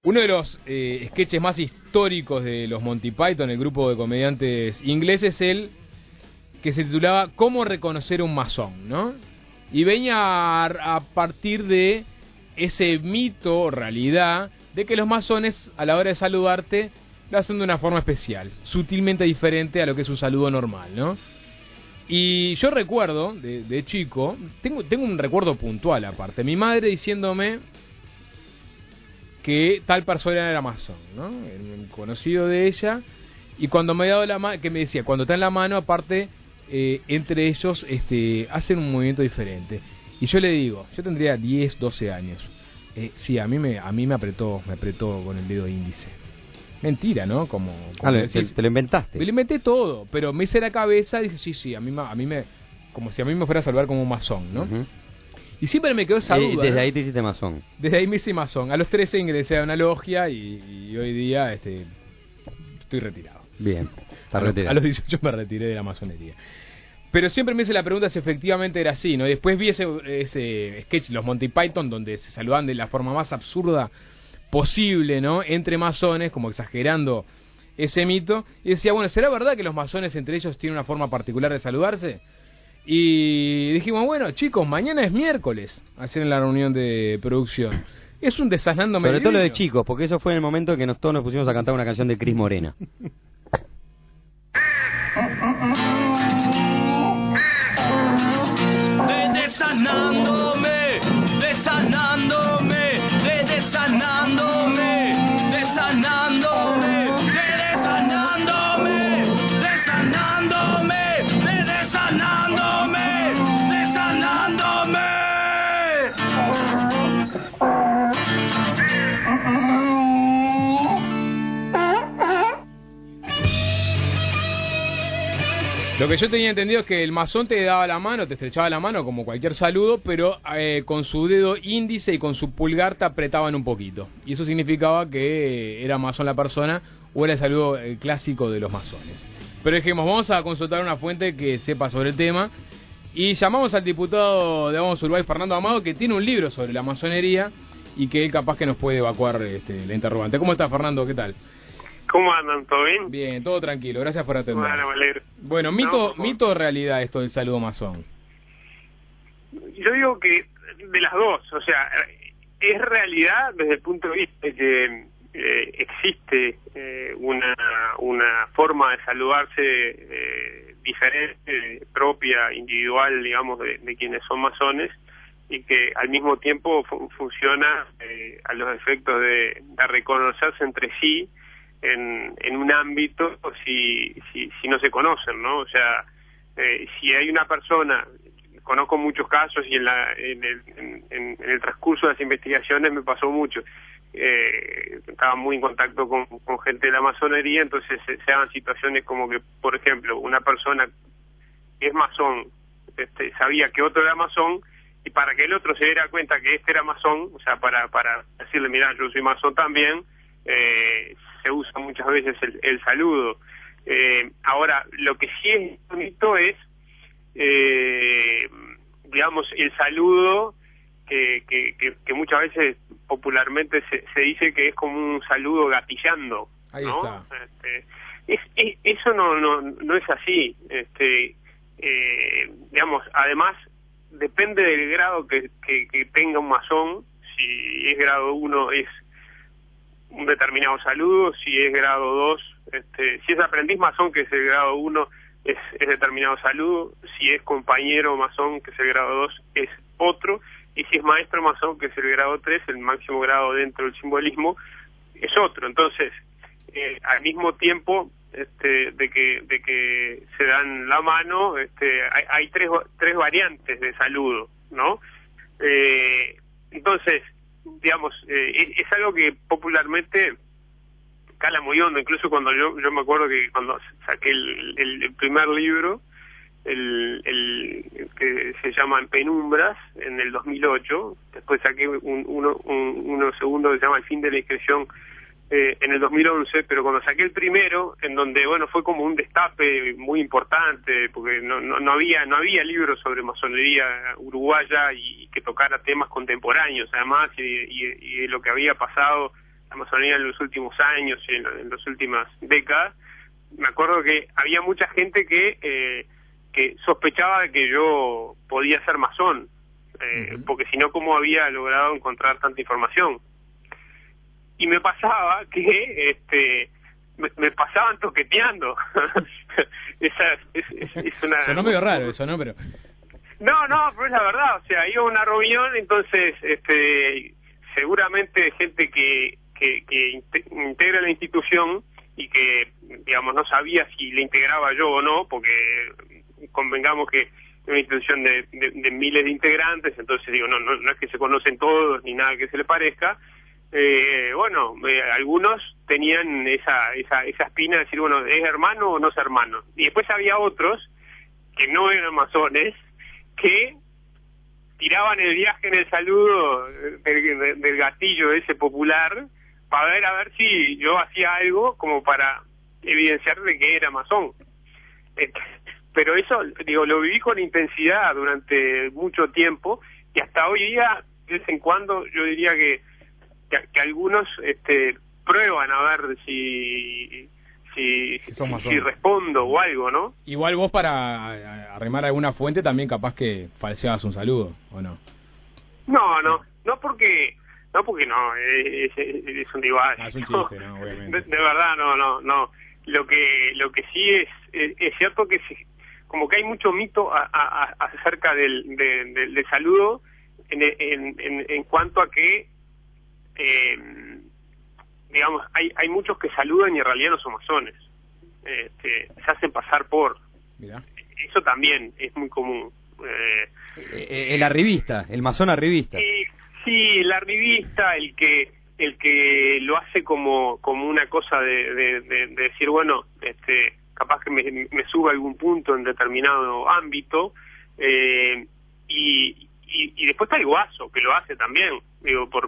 Uno de los sketches más históricos de los Monty Python, el grupo de comediantes ingleses, el que se titulaba ¿Cómo reconocer un masón?, ¿no? Y venía a partir de ese mito o realidad de que los masones a la hora de saludarte lo hacen de una forma especial, sutilmente diferente a lo que es un saludo normal, ¿no? Y yo recuerdo, de chico, tengo un recuerdo puntual aparte, mi madre diciéndome que tal persona era masón, ¿no? Un conocido de ella, y cuando me ha dado la mano, que me decía, cuando está en la mano, aparte, entre ellos hacen un movimiento diferente. Y yo le digo, yo tendría 10, 12 años. Sí, a mí me apretó con el dedo índice. Mentira, ¿no? Como decís, te lo inventaste. Me lo inventé todo, pero me hice la cabeza y dije, sí, a mí me como si a mí me fuera a saludar como un masón, ¿no? Uh-huh. Y siempre me quedó esa duda. Desde ahí te hiciste masón. Desde ahí me hice masón. A los 13 ingresé a una logia y hoy día estoy retirado. Bien, está retirado. A los 18 me retiré de la masonería. Pero siempre me hice la pregunta si efectivamente era así, ¿no? Y después vi ese sketch, los Monty Python, donde se saludaban de la forma más absurda posible, ¿no? Entre masones, como exagerando ese mito. Y decía, bueno, ¿será verdad que los masones entre ellos tienen una forma particular de saludarse? Y dijimos, bueno, chicos, mañana es miércoles, hacer en la reunión de producción. Es un desasnándome. Sobre todo lo de chicos, porque eso fue en el momento en que todos nos pusimos a cantar una canción de Cris Morena. Desanándome, desanándome, desanándome, desanándome, desanándome, desanándome, desanándome, desanándome. Lo que yo tenía entendido es que el masón te daba la mano, te estrechaba la mano como cualquier saludo, pero con su dedo índice y con su pulgar te apretaban un poquito. Y eso significaba que era masón la persona o era el saludo clásico de los masones. Pero dijimos, vamos a consultar una fuente que sepa sobre el tema. Y llamamos al diputado de Vamos Uruguay, Fernando Amado, que tiene un libro sobre la masonería y que él capaz que nos puede evacuar la interrogante. ¿Cómo estás, Fernando? ¿Qué tal? ¿Cómo andan? ¿Todo bien? Bien, todo tranquilo. Gracias por atender. Bueno, me alegro. Bueno, mito o realidad esto del saludo masón. Yo digo que de las dos, o sea, es realidad desde el punto de vista de que existe una forma de saludarse diferente, propia, individual, digamos, de quienes son masones, y que al mismo tiempo funciona a los efectos de reconocerse entre sí en un ámbito si no se conocen, ¿no? O sea, si hay una persona, conozco muchos casos y en el transcurso de las investigaciones me pasó mucho, estaba muy en contacto con gente de la masonería, entonces se daban situaciones como que, por ejemplo, una persona que es masón sabía que otro era masón, y para que el otro se diera cuenta que este era masón, o sea, para decirle, mira, yo soy masón también, se usa muchas veces el saludo. Ahora, lo que sí es bonito es, digamos, el saludo que muchas veces popularmente se dice que es como un saludo gatillando, ¿no? Ahí está. Eso no es así. Digamos, además, depende del grado que tenga un masón. Si es grado 1 es un determinado saludo, si es grado 2, si es aprendiz masón, que es el grado 1, es determinado saludo, si es compañero masón, que es el grado 2, es otro, y si es maestro masón, que es el grado 3, el máximo grado dentro del simbolismo, es otro. Entonces, al mismo tiempo de que se dan la mano, hay tres variantes de saludo, ¿no? Entonces, digamos, es algo que popularmente cala muy hondo. Incluso cuando yo me acuerdo que cuando saqué el primer libro, el que se llama En Penumbras, en el 2008, después saqué uno segundo que se llama El fin de la inscripción, en el 2011, pero cuando saqué el primero, en donde, bueno, fue como un destape muy importante, porque no había libros sobre masonería uruguaya y que tocara temas contemporáneos, además, y de lo que había pasado la masonería en los últimos años y en las últimas décadas, me acuerdo que había mucha gente que sospechaba de que yo podía ser masón, porque si no, ¿cómo había logrado encontrar tanta información? Y me pasaba que me pasaban toqueteando. es una... Sonó medio raro eso, ¿no? Pero pero es la verdad. O sea, iba a una reunión, entonces seguramente gente que integra la institución y que, digamos, no sabía si le integraba yo o no, porque convengamos que es una institución de miles de integrantes, entonces digo, no es que se conocen todos ni nada que se le parezca. Algunos tenían esa espina de decir, bueno, ¿es hermano o no es hermano? Y después había otros que no eran masones, que tiraban el viaje en el saludo del gatillo ese popular para ver si yo hacía algo como para evidenciar de que era masón. Pero eso, digo, lo viví con intensidad durante mucho tiempo, y hasta hoy día, de vez en cuando, yo diría que algunos prueban a ver si respondo o algo, ¿no? igual vos, para arrimar alguna fuente, también capaz que falseabas un saludo, ¿o no? No porque no, es un divague. Es un chiste, no, obviamente. De verdad, no. Lo que sí es cierto que como que hay mucho mito acerca del saludo en cuanto a que digamos, hay muchos que saludan y en realidad no son masones, se hacen pasar por. Mirá. Eso también es muy común. El arribista, el masón arribista. Sí, el arribista, el que lo hace como una cosa de decir, bueno, capaz que me suba a algún punto en determinado ámbito, y después está el guaso, que lo hace también, digo, por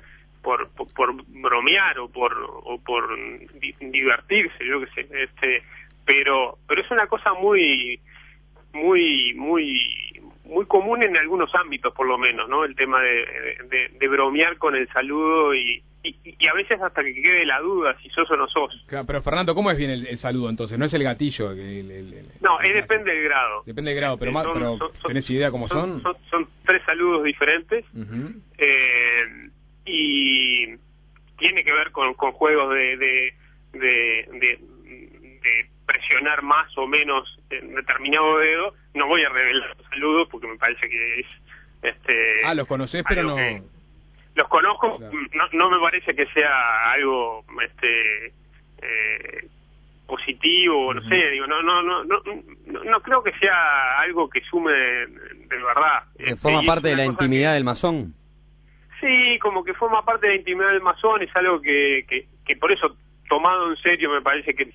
bromear o por divertirse, yo qué sé, pero es una cosa muy común en algunos ámbitos, por lo menos, ¿no? El tema de bromear con el saludo y a veces hasta que quede la duda si sos o no sos. Claro, pero Fernando, ¿cómo es bien el saludo entonces? ¿No es el gatillo? No, depende del grado. Depende del grado, pero ¿tenés idea cómo son? Son 3 saludos diferentes. Uh-huh. Y tiene que ver con juegos de presionar más o menos en determinado dedo. No voy a revelar los saludos porque me parece que es los conocés, pero no. Los conozco, claro. No me parece que sea algo positivo, no sé, digo, no creo que sea algo que sume de verdad. ¿Forma parte de la intimidad del masón? Sí, como que forma parte de la intimidad del masón, es algo que por eso, tomado en serio, me parece que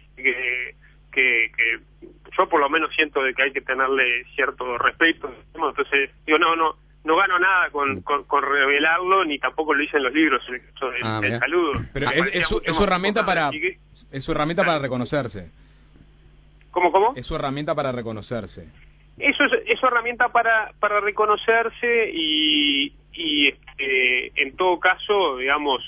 yo por lo menos siento de que hay que tenerle cierto respeto. Entonces, digo, no gano nada con revelarlo, ni tampoco lo hice en los libros, en el caso del saludo. Pero es su herramienta es su herramienta para reconocerse. ¿Cómo? Es su herramienta para reconocerse. Eso es su herramienta para reconocerse y en todo caso, digamos,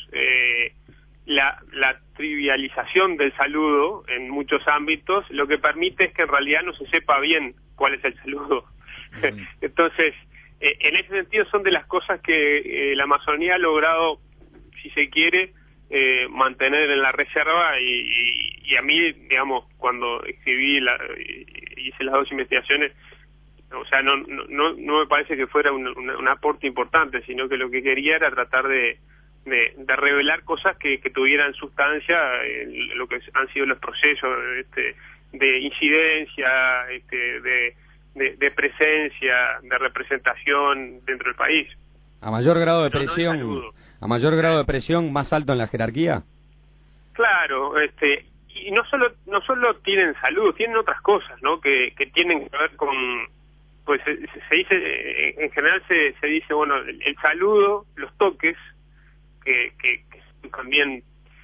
la trivialización del saludo en muchos ámbitos lo que permite es que en realidad no se sepa bien cuál es el saludo. Uh-huh. Entonces, en ese sentido son de las cosas que la masonía ha logrado, si se quiere, mantener en la reserva, y a mí, digamos, cuando escribí hice las 2 investigaciones, o sea, no me parece que fuera un aporte importante, sino que lo que quería era tratar de revelar cosas que tuvieran sustancia en lo que han sido los procesos de incidencia, de presencia, de representación dentro del país. A mayor grado de presión, más alto en la jerarquía. Claro, y no solo tienen salud, tienen otras cosas, ¿no? Que tienen que ver con, pues se dice, en general se dice, bueno, el saludo, los toques, que también,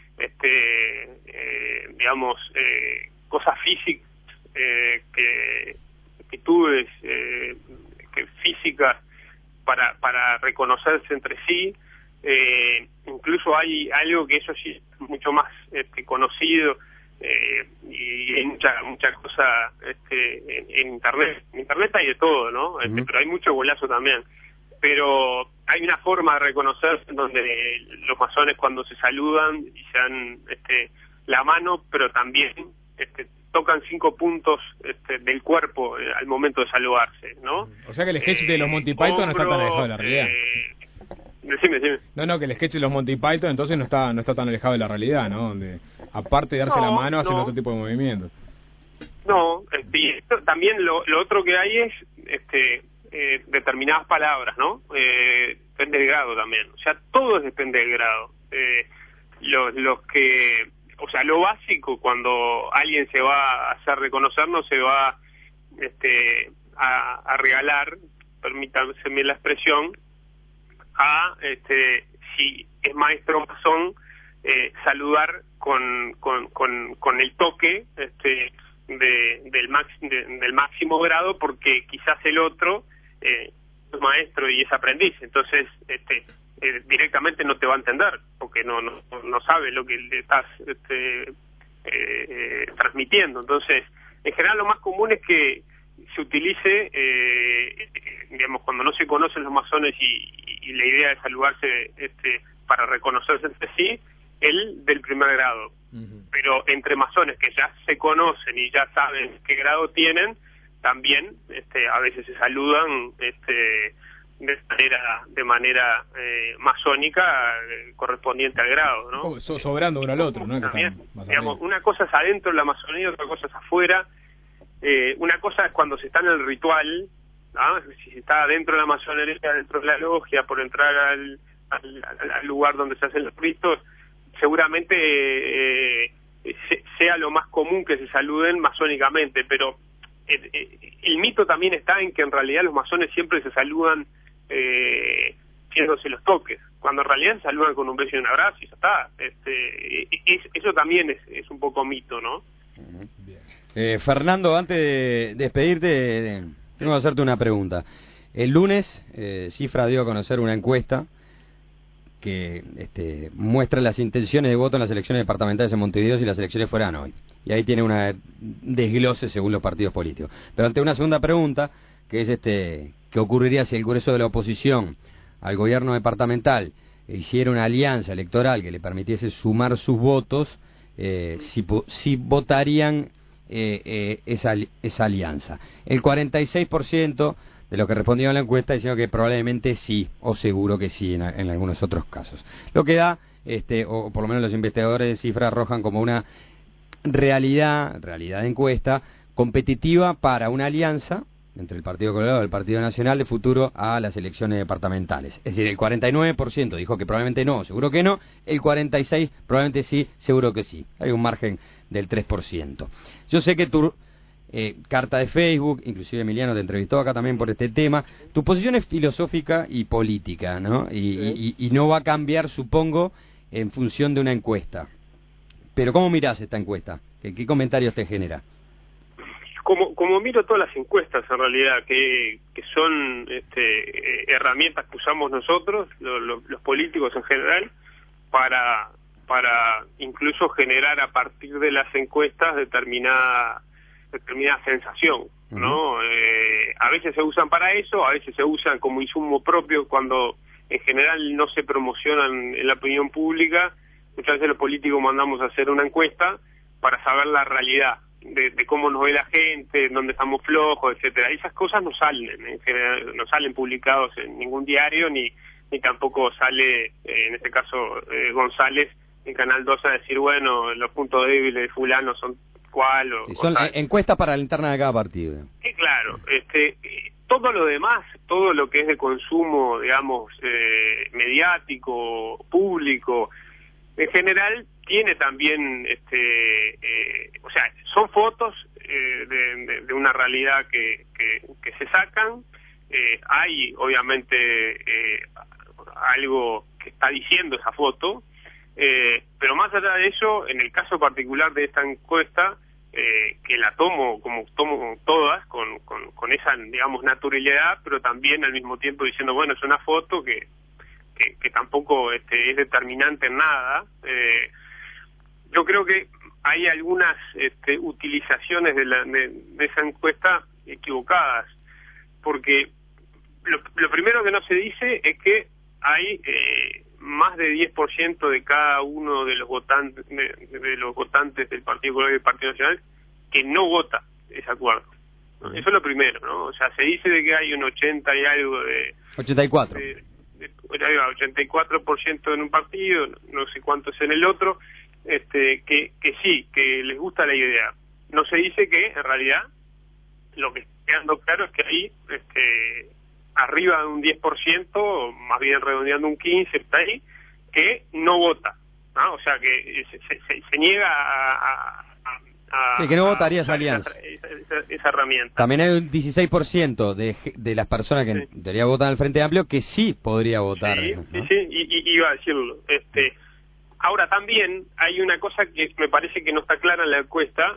digamos, cosas físicas, actitudes que físicas para reconocerse entre sí, incluso hay algo que eso sí es mucho más conocido, y hay mucha cosa en internet hay de todo, ¿no? Pero hay mucho golazo también, pero hay una forma de reconocer en donde los masones cuando se saludan y se dan la mano, pero también tocan 5 puntos del cuerpo al momento de saludarse, ¿no? O sea que el sketch de los Monty Python no está tan alejado de la realidad. Decime. No, que el sketch de los Monty Python entonces no está tan alejado de la realidad, ¿no? Donde aparte de darse la mano hacen otro tipo de movimientos. No, y esto, también lo otro que hay es determinadas palabras, ¿no? Depende del grado también. O sea, todo depende del grado. Los que, o sea, lo básico cuando alguien se va a hacer reconocer, no se va a regalar, permítanme la expresión, si es maestro masón, saludar con el toque del máximo grado, porque quizás el otro es maestro y es aprendiz, entonces directamente no te va a entender porque no sabe lo que le estás transmitiendo. Entonces, en general lo más común es que se utilice, digamos, cuando no se conocen los masones y la idea de saludarse para reconocerse entre sí, el del primer grado. Pero entre masones que ya se conocen y ya saben qué grado tienen, también a veces se saludan de manera masónica correspondiente al grado, ¿no? Sobrando uno al otro, ¿no? También, digamos, una cosa es adentro de la masonería, otra cosa es afuera. Una cosa es cuando se está en el ritual, ¿no? Si se está dentro de la masonería, dentro de la logia, por entrar al lugar donde se hacen los ritos, seguramente sea lo más común que se saluden masónicamente, pero el mito también está en que en realidad los masones siempre se saludan haciéndose los toques, cuando en realidad se saludan con un beso y un abrazo y ya está. Eso también es un poco mito, ¿no? Fernando, antes de despedirte, tengo que hacerte una pregunta. El lunes, Cifra dio a conocer una encuesta que muestra las intenciones de voto en las elecciones departamentales en Montevideo si las elecciones fueran hoy. Y ahí tiene una desglose según los partidos políticos. Pero ante una segunda pregunta, que es ¿qué ocurriría si el grueso de la oposición al gobierno departamental hiciera una alianza electoral que le permitiese sumar sus votos, si votarían esa alianza? El 46% de los que respondieron a la encuesta diciendo que probablemente sí, o seguro que sí en algunos otros casos. Lo que da, o por lo menos los investigadores de Cifra arrojan como una realidad de encuesta competitiva para una alianza entre el Partido Colorado y el Partido Nacional de futuro a las elecciones departamentales. Es decir, el 49% dijo que probablemente no, seguro que no, el 46% probablemente sí, seguro que sí. Hay un margen del 3%. Yo sé que tu carta de Facebook, inclusive Emiliano te entrevistó acá también por este tema, tu posición es filosófica y política, ¿no? Y no va a cambiar, supongo, en función de una encuesta. Pero ¿cómo mirás esta encuesta? ¿Qué comentarios te genera? Como miro todas las encuestas en realidad, que son herramientas que usamos nosotros, los políticos en general, para incluso generar a partir de las encuestas determinada sensación, ¿no? A veces se usan para eso, a veces se usan como insumo propio cuando en general no se promocionan en la opinión pública. Muchas veces los políticos mandamos a hacer una encuesta para saber la realidad de cómo nos ve la gente, dónde estamos flojos, etcétera. Esas cosas no salen, en general, no salen publicados en ningún diario, ni tampoco sale, en este caso, González en Canal 2 a decir, bueno, los puntos débiles de fulano son cuál o... Sí, son encuestas para la interna de cada partido. Claro, todo lo demás, todo lo que es de consumo, digamos, mediático, público, en general tiene también, o sea, son fotos de una realidad que se sacan, hay obviamente algo que está diciendo esa foto, pero más allá de eso, en el caso particular de esta encuesta, que la tomo como tomo todas, con esa, digamos, naturalidad, pero también al mismo tiempo diciendo, bueno, es una foto que que tampoco es determinante en nada. Yo creo que hay algunas utilizaciones de esa encuesta equivocadas, porque lo primero que no se dice es que hay más de 10% de cada uno de los votantes de los votantes del Partido Colorado y del Partido Nacional que no vota ese acuerdo. ¿No? Eso es lo primero, ¿no? O sea, se dice de que hay un 80 y algo de 84. 84% en un partido, no sé cuánto es en el otro, que sí, que les gusta la idea. No se dice que en realidad lo que está quedando claro es que hay arriba de un 10%, más bien redondeando un 15%, está ahí, que no vota, ¿no? O sea, que se niega a sí, que no votaría esa alianza. Esa herramienta. También hay un 16% de las personas que en teoría votan al Frente Amplio que sí podría votar. Sí, ¿no? sí, y iba a decirlo. Ahora también hay una cosa que me parece que no está clara en la encuesta,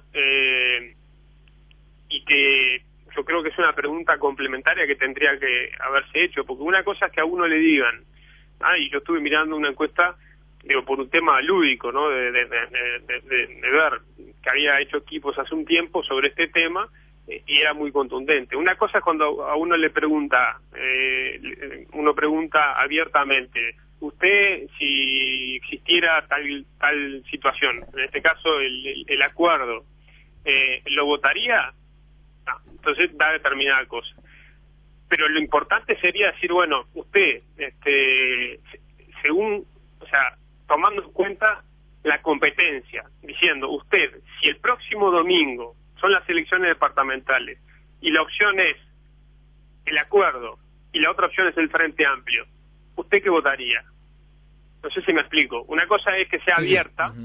y que yo creo que es una pregunta complementaria que tendría que haberse hecho, porque una cosa es que a uno le digan, y yo estuve mirando una encuesta, digo, por un tema lúdico, ¿no? De ver que había hecho equipos hace un tiempo sobre este tema, y era muy contundente. Una cosa es cuando a uno le pregunta, uno pregunta abiertamente, usted, si existiera tal situación, en este caso el acuerdo, ¿lo votaría? No, entonces da determinada cosa. Pero lo importante sería decir, bueno, usted, según, o sea, tomando en cuenta la competencia, diciendo, usted, si el próximo domingo son las elecciones departamentales y la opción es el acuerdo y la otra opción es el Frente Amplio, ¿usted qué votaría? No sé si me explico. Una cosa es que sea abierta,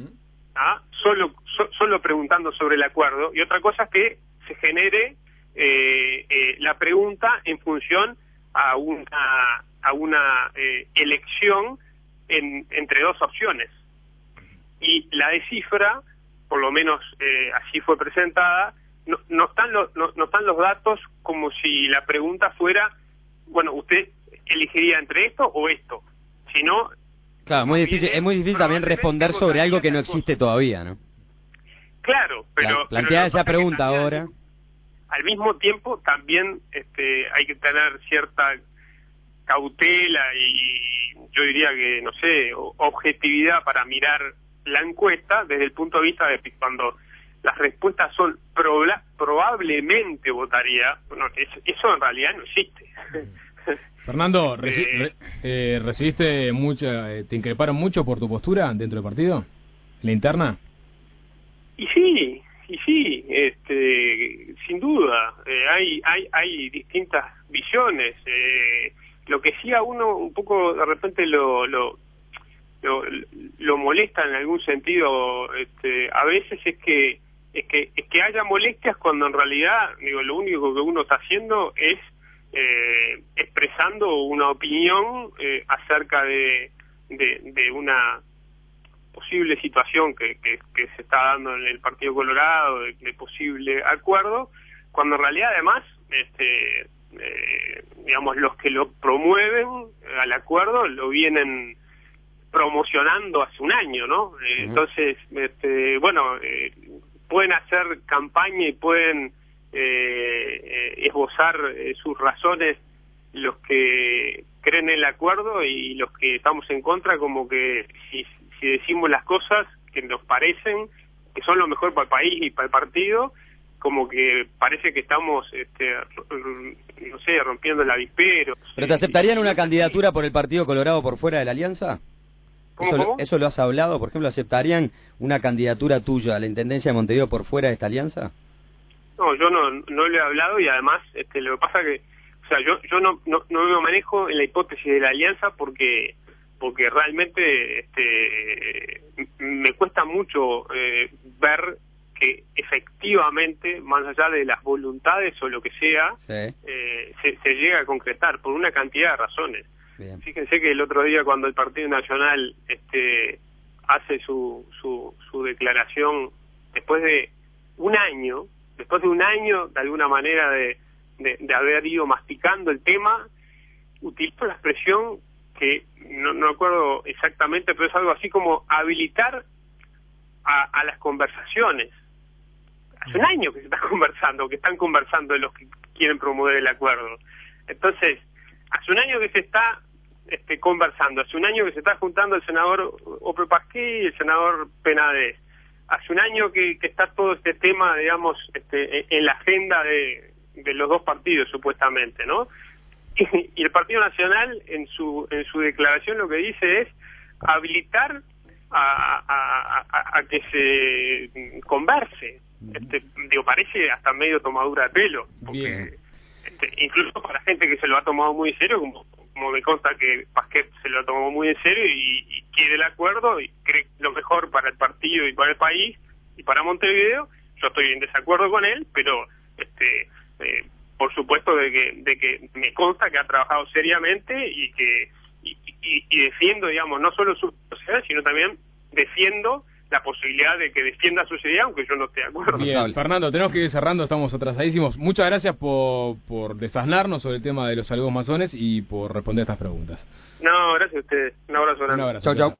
solo preguntando sobre el acuerdo, y otra cosa es que se genere la pregunta en función a una elección entre dos opciones. Y la de cifra, por lo menos así fue presentada, no están los datos como si la pregunta fuera, bueno, usted elegiría entre esto o esto, sino... Claro, es muy difícil también responder sobre algo que no existe todavía, ¿no? Claro, pero... Plantear esa pregunta ahora... Al mismo tiempo, también hay que tener cierta cautela y yo diría que, no sé, objetividad para mirar la encuesta desde el punto de vista de que cuando las respuestas son probablemente votaría, bueno, eso en realidad no existe. Fernando, ¿recibiste te increparon mucho por tu postura dentro del partido? ¿La interna? Y sí, sin duda, hay distintas visiones. Lo que sí a uno un poco de repente lo molesta en algún sentido, a veces es que haya molestias cuando en realidad, digo, lo único que uno está haciendo es expresando una opinión acerca de una posible situación que se está dando en el Partido Colorado, de posible acuerdo, cuando en realidad además digamos, los que lo promueven al acuerdo lo vienen promocionando hace un año, ¿no? Entonces, pueden hacer campaña y pueden esbozar sus razones los que creen en el acuerdo, y los que estamos en contra, como que si decimos las cosas que nos parecen que son lo mejor para el país y para el partido, como que parece que estamos, no sé, rompiendo el avispero. ¿Pero te aceptarían una candidatura por el Partido Colorado por fuera de la alianza? ¿Cómo? ¿Eso lo has hablado? Por ejemplo, ¿aceptarían una candidatura tuya a la Intendencia de Montevideo por fuera de esta alianza? No, yo no lo he hablado, y además lo que pasa que, o sea, yo no me manejo en la hipótesis de la alianza porque realmente me cuesta mucho ver que efectivamente, más allá de las voluntades o lo que sea, se llega a concretar por una cantidad de razones. Bien. Fíjense que el otro día, cuando el Partido Nacional hace su declaración después de un año de alguna manera de haber ido masticando el tema, utilizó la expresión que no acuerdo exactamente, pero es algo así como habilitar a las conversaciones. Hace un año que se está conversando, que están conversando de los que quieren promover el acuerdo. Entonces, hace un año que se está conversando, hace un año que se está juntando el senador Ope Pasquí y el senador Penades. Hace un año que está todo este tema, digamos, en la agenda de los dos partidos, supuestamente, ¿no? Y el Partido Nacional, en su declaración, lo que dice es habilitar a que se converse. Parece hasta medio tomadura de pelo, porque incluso para gente que se lo ha tomado muy en serio, como me consta que Pasquet se lo tomó muy en serio y quiere el acuerdo y cree lo mejor para el partido y para el país y para Montevideo. Yo estoy en desacuerdo con él, pero por supuesto de que me consta que ha trabajado seriamente y que y defiendo, digamos, no solo su sociedad, sino también defiendo la posibilidad de que defienda su sociedad, aunque yo no esté de acuerdo. Bien, Fernando, tenemos que ir cerrando, estamos atrasadísimos. Muchas gracias por desasnarnos sobre el tema de los saludos masones y por responder estas preguntas. No, gracias a ustedes. Un abrazo grande. Un abrazo. Chau, chau.